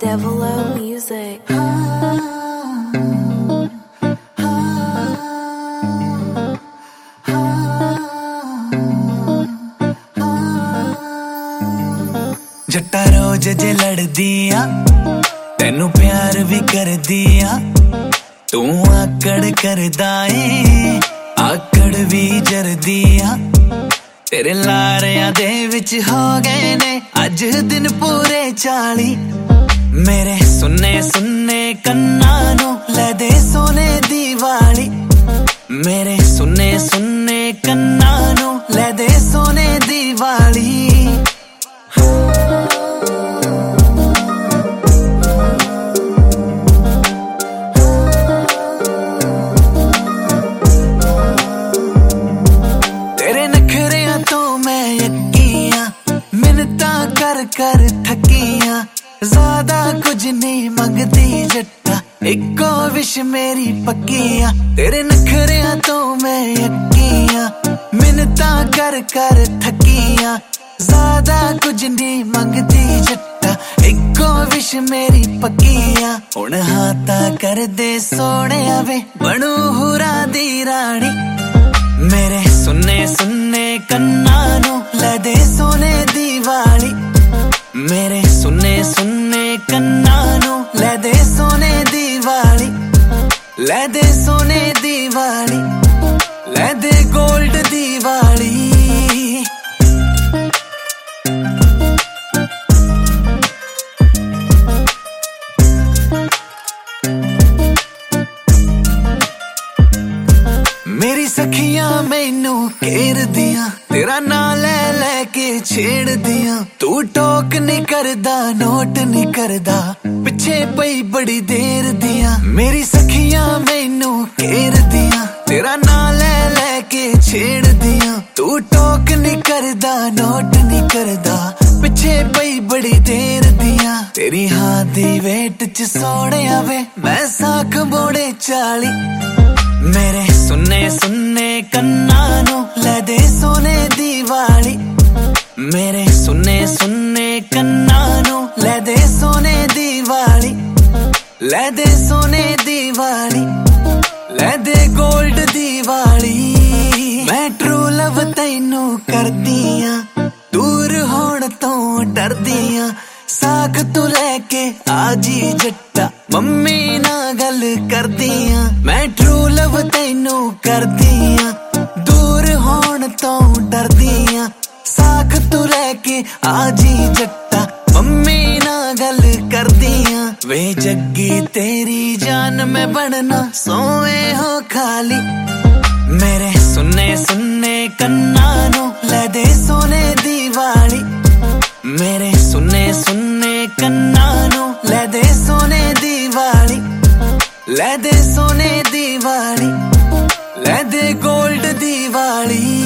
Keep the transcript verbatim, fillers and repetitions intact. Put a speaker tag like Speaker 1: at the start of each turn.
Speaker 1: Devilo Music.
Speaker 2: जट्टा रोज जे लड़दियां तेनू प्यार भी कर दिया तू आकड़ करदा ए आकड़ भी जरदियां तेरे लारियां दे विच हो गए ने अज दिन पूरे चाली मेरे सुन्ने सुन्ने कन्ना नू लै दे सोने दी वाली मेरे सुन्ने सुन्ने कन्ना नू लै दे सोने दी वाली कर थकियां ज्यादा कुछ नहीं मंगती जट्टा इको विश मेरी पक्कियां तेरे नखरियां तो मैं यकीयां मिन्नता कर कर थकियां ज्यादा कुछ नहीं मंगती जट्टा इको विश मेरी पक्कियां हुण हाथा कर दे सोने वे बनू हुरा दी रानी मेरे सुन्ने सुन्ने कन्ना नू लै दे सोने दी वाली मेरे सुन्ने सुन्ने कन्ना नू लै दे सोने दी वाली लै दे सोने दी वाली लै दे गोल्ड दी वाली मेरी सखियां मैनू घेर दियां तेरा नां लै लै के छेड़ दियां तू टोक नहीं करदा नोट नहीं करदा पिछे पई बड़ी देर दियां मेरी सखियां मैनू घेर दियां तेरा नां लै लै के छेड़ दियां तू टोक नहीं करदा नोट नहीं करदा पिछे पई बड़ी देर दियां तेरी हां दी वेट च सोने वे मैं साख बोड़े चाली मेरे सुन्ने सुन्ने कन्ना नू लै दे सोने दी वाली मेरे सुन्ने सुन्ने कन्ना नू लै दे सोने दी वाली लै दे सोने दी वाली लै दे गोल्ड दी वाली मैं ट्रू लव तैनू करदियां दूर होण तो डरदियां साख तू लैके आजी जट्टा मम्मी ना गल करदियां मैं ट्रू लव तैनू करदियां दूर होण तो डरदियां साख तू लैके आजी जट्टा मम्मी ना गल करदियां वे जग्गी तेरी जान में बनना सोए हो खाली मेरे सुन्ने सुन्ने कन्ना नू लै दे सोने दी वाली मेरे सुन्ने सुन्ने कन्ना नू लै दे सोने दी वाली लै दे सोने दी वाली लै दे गोल्ड दी वाली